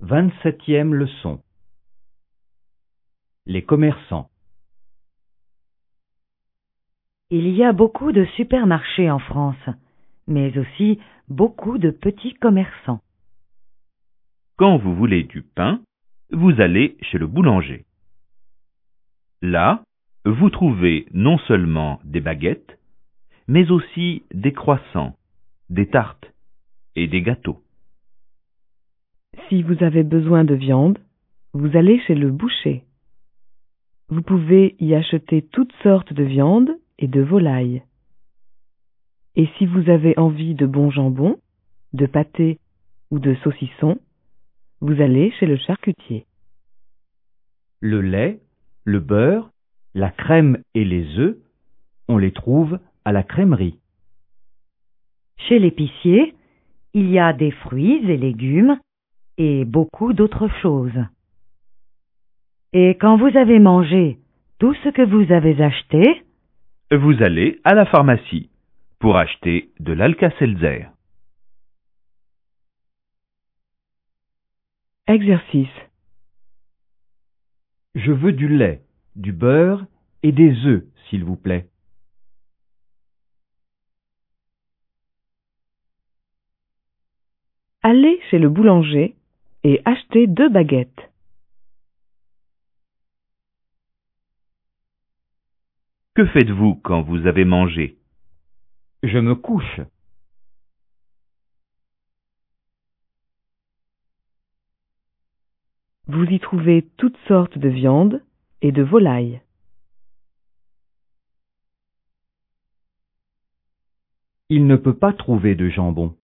27e leçon. Les commerçants. Il y a beaucoup de supermarchés en France, mais aussi beaucoup de petits commerçants. Quand vous voulez du pain, vous allez chez le boulanger. Là, vous trouvez non seulement des baguettes, mais aussi des croissants, des tartes et des gâteaux. Si vous avez besoin de viande, vous allez chez le boucher. Vous pouvez y acheter toutes sortes de viande et de volailles. Et si vous avez envie de bon jambon, de pâté ou de saucisson, vous allez chez le charcutier. Le lait, le beurre, la crème et les œufs, on les trouve à la crèmerie. Chez l'épicier, il y a des fruits et légumes et beaucoup d'autres choses. Et quand vous avez mangé tout ce que vous avez acheté, Vous allez à la pharmacie pour acheter de l'Alka-Seltzer. Exercice. Je veux du lait, du beurre et des œufs, s'il vous plaît. Allez chez le boulanger et achetez 2 baguettes. Que faites-vous quand vous avez mangé? Je me couche. Vous y trouvez toutes sortes de viande et de volailles. Il ne peut pas trouver de jambon.